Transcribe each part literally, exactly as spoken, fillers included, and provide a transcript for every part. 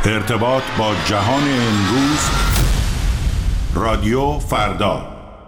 ارتباط با جهان امروز، رادیو فردا.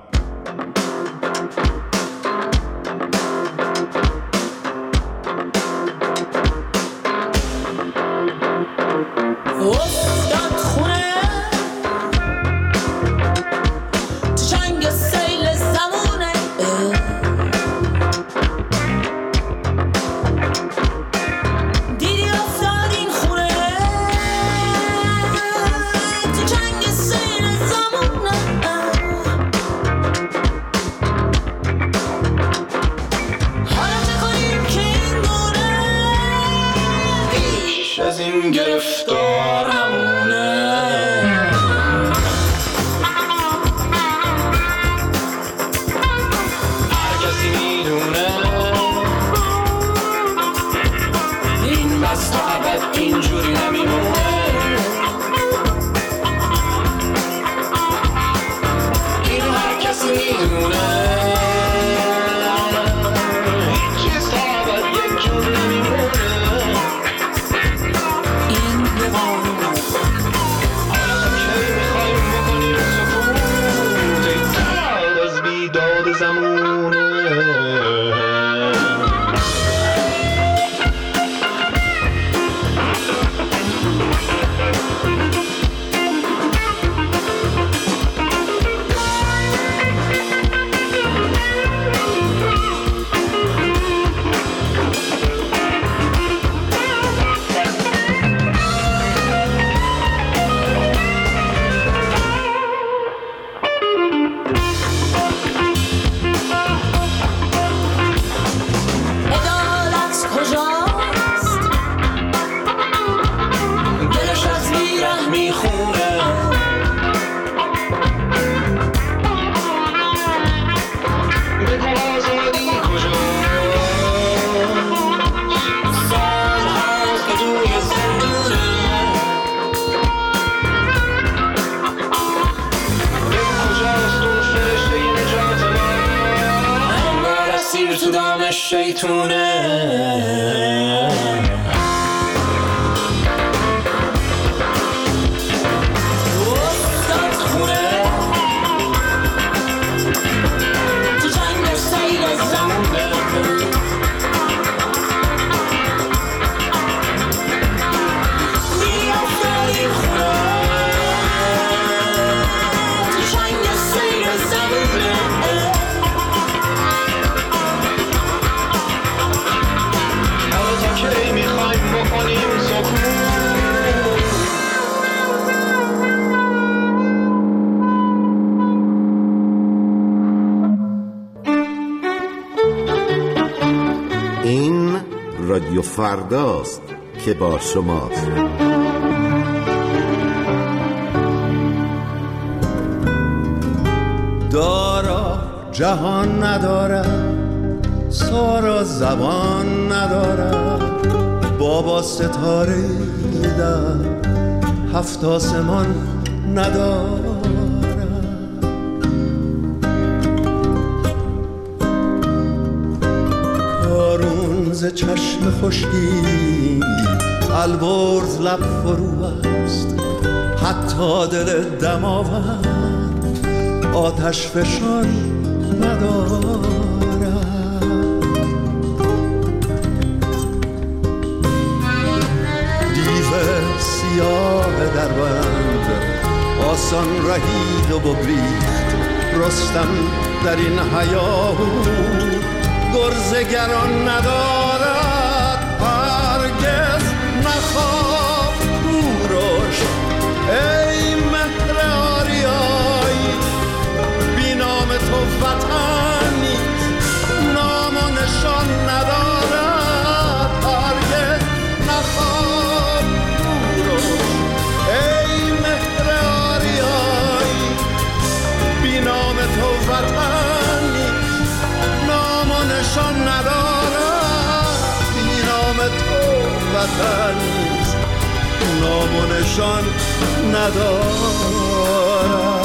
رادیو فرداست که با شماست. دارا جهان ندارد، سارا زبان ندارد، بابا ستاره در هفت آسمان ندارد. ز چشم خشکی البرز لب فرو است، حتی دل دماوند آتش فشان ندارد. دیو سیاه در بند آسان رهید و بگریخت، رستم در این هیاهو گرزگران ندارد. هرگز نخواب کوروش ای مهر آریایی، بی نام تو وطن نیست، نام و نشان ندارد. هرگز نخواب کوروش ای مهر آریایی، بی نام تو وطن نیست، نام و نشان ندارد. بی نام تو وطن نیست، نام و نشان ندارد.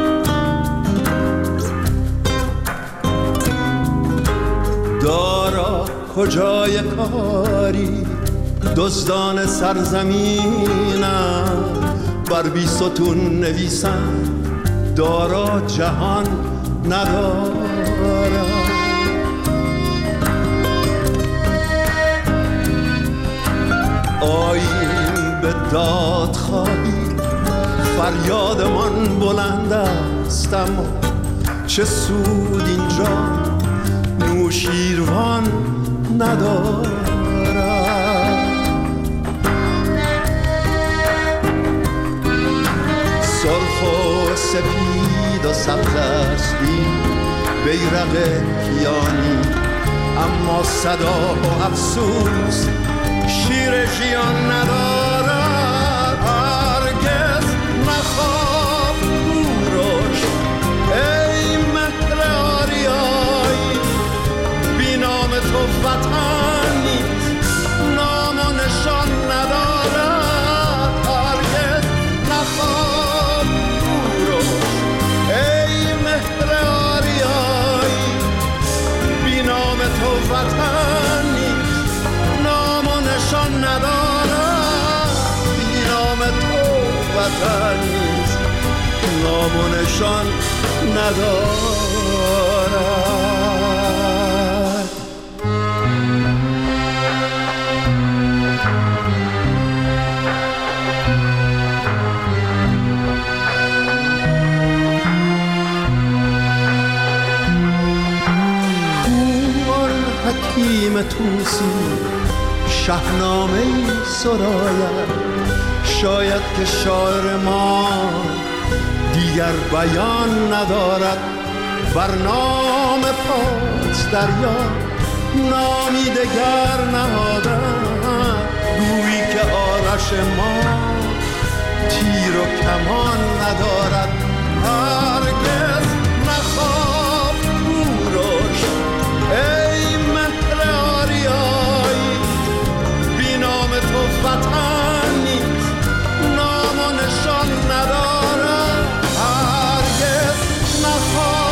دارا کجای کاری دزدان سرزمینم بر بی ستون نویسن دارا جهان ندارم. آییم به داد خواهی فریادمان بلند است، اما چه سود اینجا نوشیروان ندارم. سرخ و سپید و سبز استی بیرق کیانی، اما صدا و افسوس شیر ژیان ندارد. هرگز نخواب کوروش ای مهر آریایی، بی نام تو وطن نیست، نام و نشان ندارد. هرگز نخواب کوروش ای مهر آریایی، بی نام تو وطن نیست، نام و نشان ندارد. بی نام تو وطن نیست، نام و نشان ندارد. حکیم توسی شاهنامه سراید، شاید که شاعر ما دیگر بیان ندارد. بر نام پاس دریا نامی دگر نهادن، گویی که آرش ما تیر و کمان ندارد. هرگز نخواب کوروش ای مهر آریایی، بی نام تو وطن نیست، نام و نشان ندارد. هرگز نخواب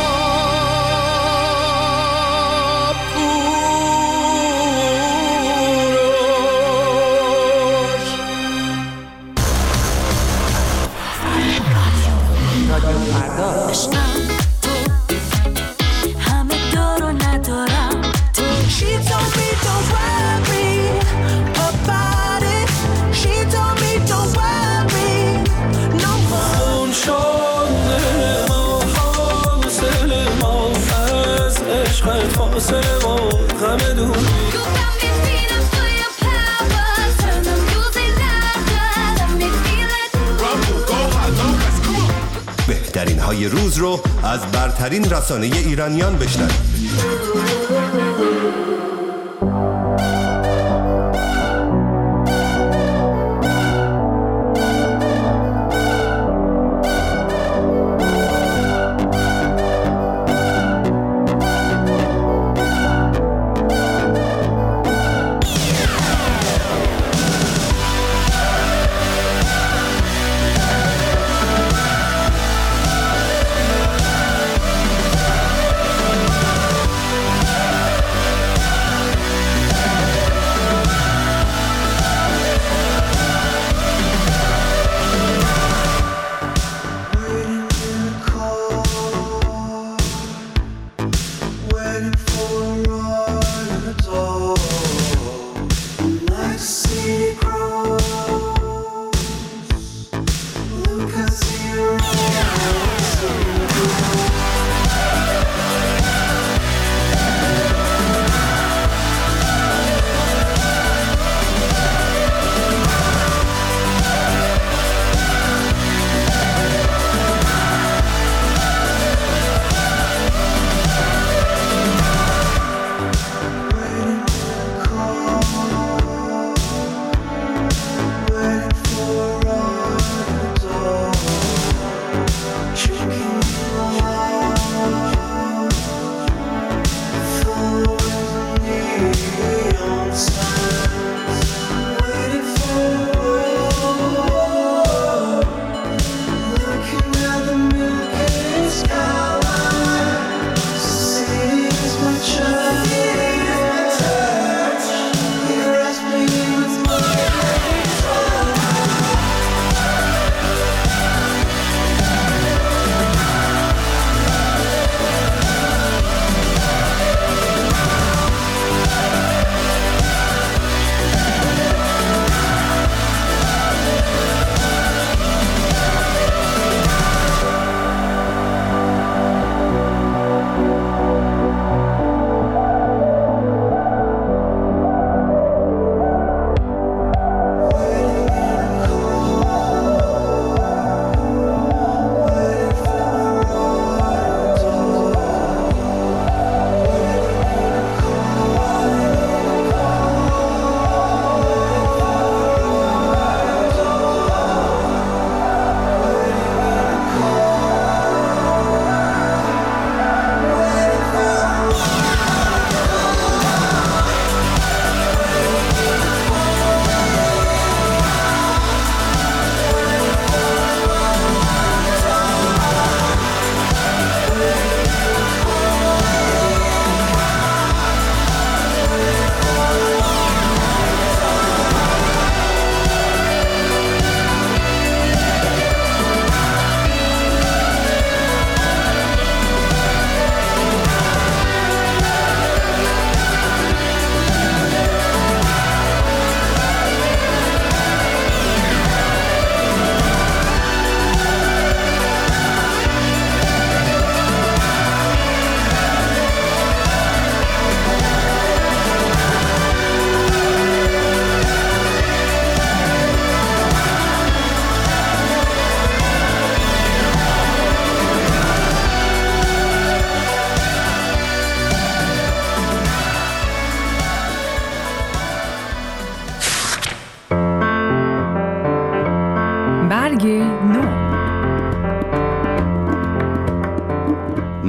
بهترین های روز رو از برترین رسانه ایرانیان بشنوید.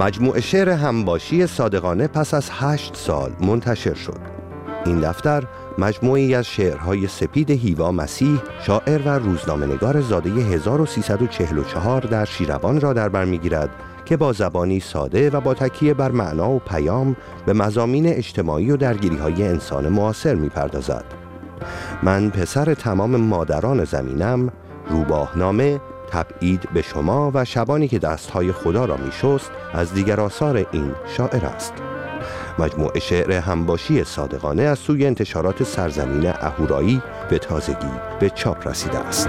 مجموعه شعر همباشی صادقانه پس از هشت سال منتشر شد. این دفتر مجموعی از شعرهای سپید هیوا مسیح، شاعر و روزنامه‌نگار زاده هزار و سیصد و چهل و چهار در شیروان را در بر می‌گیرد که با زبانی ساده و با تکیه بر معنا و پیام به مضامین اجتماعی و درگیری‌های انسان معاصر می‌پردازد. من پسر تمام مادران زمینم، روباهنامه، تبعید به شما و شبانی که دستهای خدا را می‌شست از دیگر آثار این شاعر است. مجموعه شعر همباشی صادقانه از سوی انتشارات سرزمین اهورایی به تازگی به چاپ رسیده است.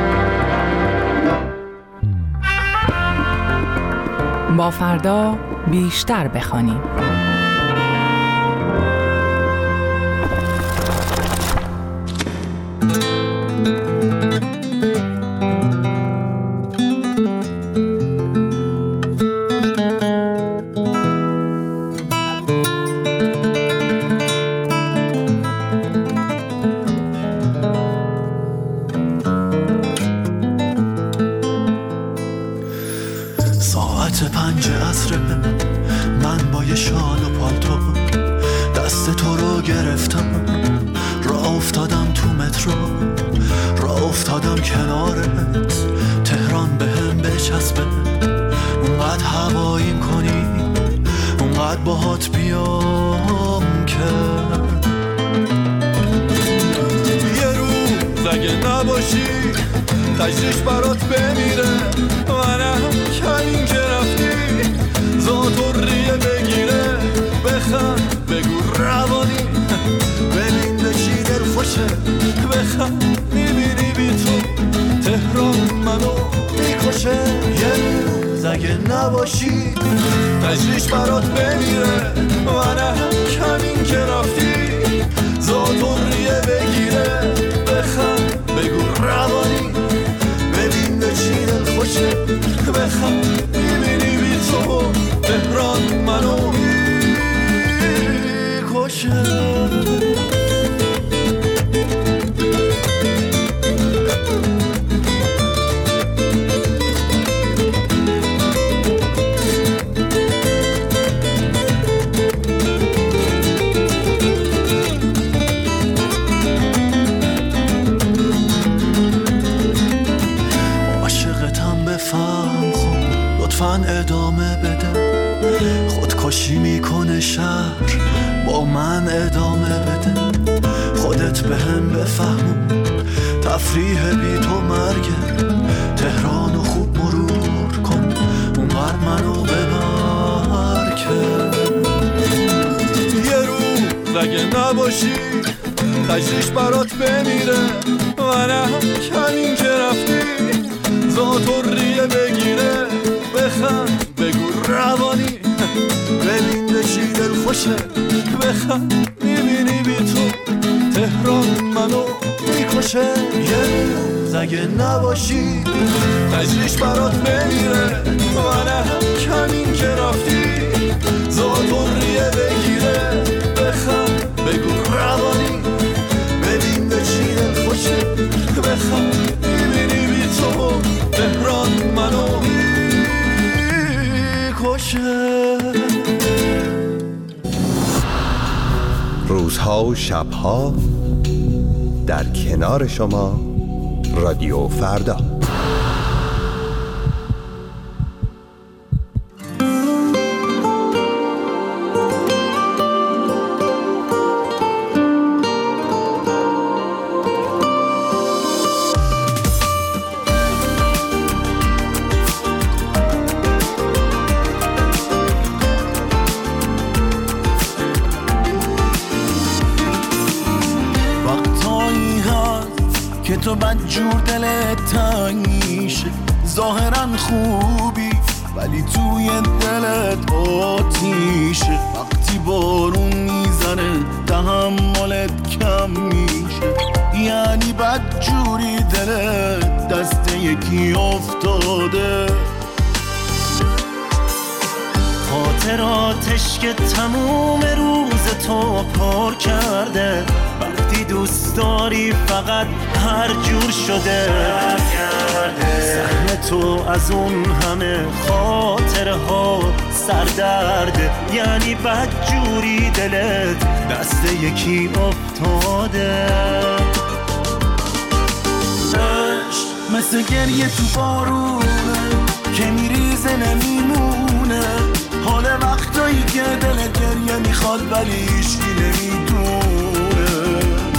با فردا بیشتر بخوانیم. تجریش برات بمیره منم کمین که رفتی زاتوریه بگیره بخند بگو روانی ببین به چی دل خوشه بخند میبینی بی تو تهران منو میکشه یه روز اگه نباشی تجریش برات بمیره منم کمین که رفتی زاتوریه بگیره بخند بگو روانی ببین به چی دل خوشه بخند میبینی بی تو تهران منو میکشه. ادامه بده خودکشی میکنه شهر با من ادامه بده خودت به هم بفهمون تفریح بی تو مرگه تهرانو خوب مرور کن اونقدر منو ببر که یه روز اگه نباشی تجریش برات بمیره منم کمین که رفتی زاتوریه بگیره بخند بگو روانی ببین به چی دل خوشه بخند میبینی بی تو تهران منو میکشه یه روز اگه نباشی تجریش برات بمیره منم کمین که رفتی زاتوریه بگیره بخند بگو روانی ببین به چی دل خوشه بخند میبینی بی تو تهران منو روزها و شبها در کنار شما رادیو فردا. که تو بدجور دلت تنگ میشه ظاهرا خوبی ولی توی دلت آتیشه وقتی بارون میزنه تحملت کم میشه یعنی بدجوری دلت دست یکی افتاده خاطراتش که تموم روز تو پر کرده وقتی دوست داری فقط هر جور شده سهم تو از اون همه خاطره ها سردرده، یعنی بدجوری دلت دست یکی افتاده. عشق مثل گریه تو بارونه که میریزه نمیمونه، حال وقتایی که دلت گریه میخواد ولی هیچکی نمیدونه.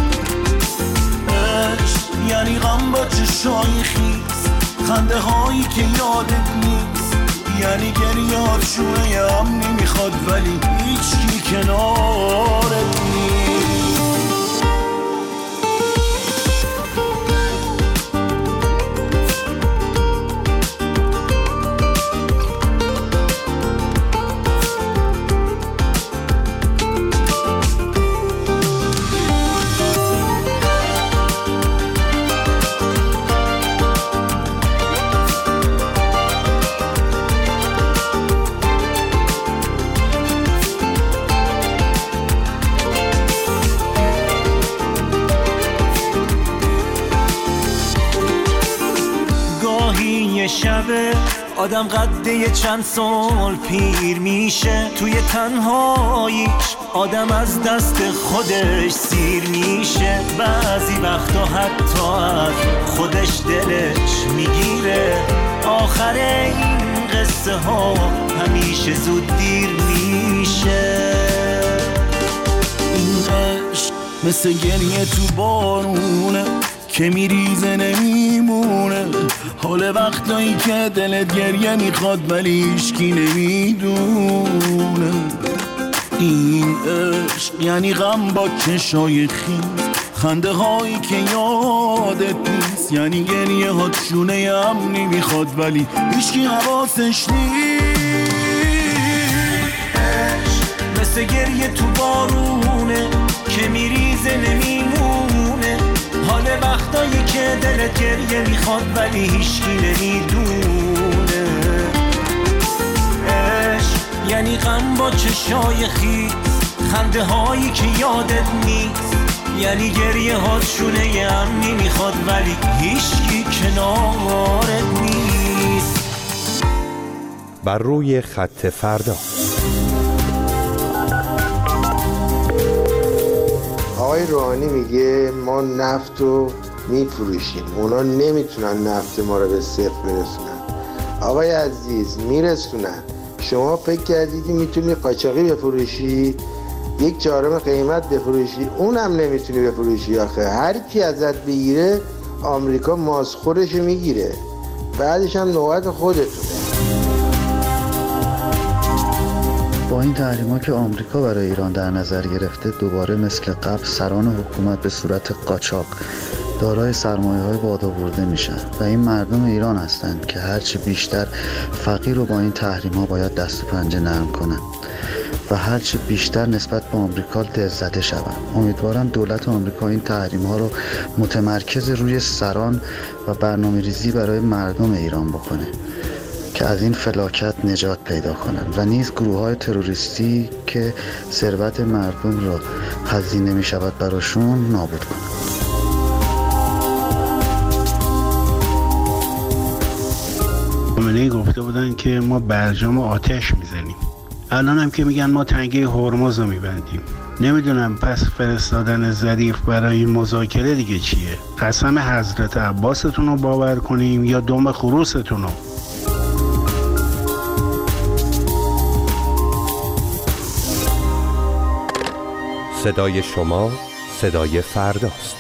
عشق یعنی غم با چشای خیس، خنده هایی که یادت نیست، یعنی گریهات شونه امنی میخواد ولی هیچکی کنارت نیست. شبه آدم قده چند سال پیر میشه، توی تنهاییش آدم از دست خودش سیر میشه، بعضی وقتا حتی از خودش دلش میگیره، آخر این قصه ها همیشه زود دیر میشه. این عشق مثل گریه تو بارونه که میریزه نمیمونه، حال وقتایی که دلت گریه میخواد ولی هیچکی نمیدونه. این عشق یعنی غم با چشای خیس، خنده هایی که یادت نیست، یعنی گریه ها شونه امنی میخواد ولی هیچکی حواسش نیست. عشق مثل گریه تو بارونه که میریزه نمیمونه، حال وقتایی که دلت گریه میخواد ولی هیچکی نمیدونه. عشق یعنی غم با چشای خیس، خنده هایی که یادت نیست، یعنی گریه ها شونه امنی میخواد ولی هیچکی کنارت نیست. بر روی خط فردا. آقای روحانی میگه ما نفت رو میفروشیم، اونا نمیتونن نفت ما رو به صفر برسونن. آقای عزیز میرسونن. شما فکر کردیدی میتونی قاچاقی بفروشی، یک چهارم قیمت بفروشی، اونم نمیتونی بفروشی. آخه هر کی ازت بگیره آمریکا ماسخورش میگیره، بعدش هم نوبت خودتونه. با این تحریما که آمریکا برای ایران در نظر گرفته، دوباره مثل قبل سران حکومت به صورت قاچاق دارای سرمایه‌های بادآورده میشن و این مردم ایران هستند که هرچی بیشتر فقیر رو با این تحریما باید دست و پنجه نرم کنن و هرچی بیشتر نسبت به آمریکا دل‌زده شوند. امیدوارم دولت آمریکا این تحریم‌ها رو متمرکز روی سران و برنامه‌ریزی برای مردم ایران بکنه که از این فلاکت نجات پیدا کنن و نیز گروه‌های تروریستی که ثروت مردم را هزینه می‌شود براشون نابود کنن. خامنه‌ای گفته بودن که ما برجام آتش میزنیم، الان هم که میگن ما تنگه هرمز رو میبندیم. نمیدونم پس فرستادن ظریف برای مذاکره دیگه چیه؟ قسم حضرت عباستون رو باور کنیم یا دم خروستون رو؟ صدای شما صدای فرداست.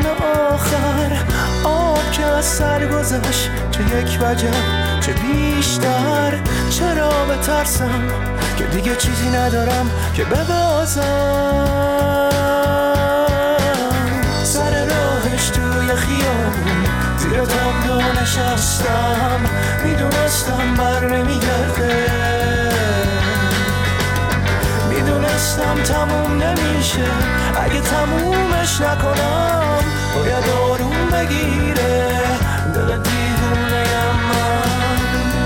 آن آخر آب که از سر گذشت، چه یک وجب چه بیشتر. چرا بترسم که دیگه چیزی ندارم که ببازم. سر راهش توی خیابون زیر تابلو نشستم، میدونستم بر نمیگرده، میدونستم تموم نمیشه. اگه تمومش نکنم باید آروم بگیره دل دیوونه‌ام من.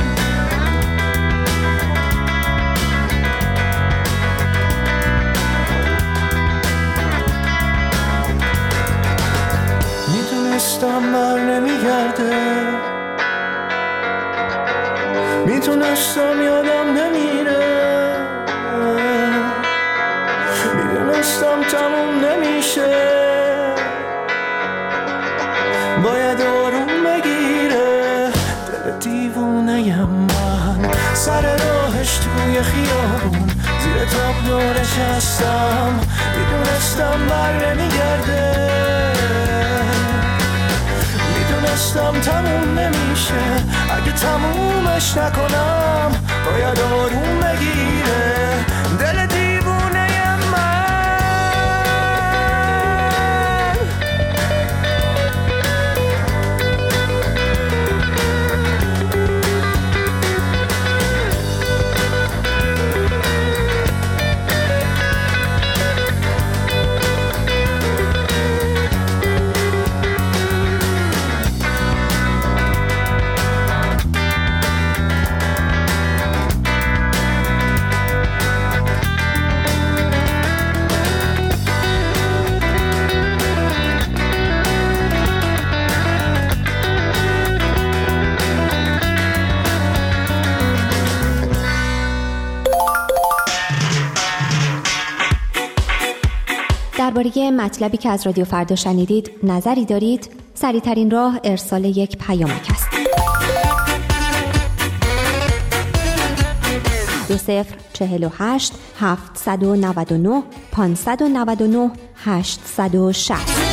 میدونستم بر نمیگرده، میدونستم یادم نمیره، میدونستم تموم نمیشه. باید آروم بگیره دل دیوونه‌ام من. سر راهش توی خیابون زیر تابلو نشستم، میدونستم بر نمیگرده، میدونستم تموم نمیشه. اگه تمومش نکنم باید آروم بگیره دل دیوونه‌ام من. درباره مطلبی که از رادیو فردا شنیدید نظری دارید؟ سریع‌ترین راه ارسال یک پیامک است. دو صفر چهل و هشت هفتصد و نود و نه پانصد و نود و نه هشتصد و شصت.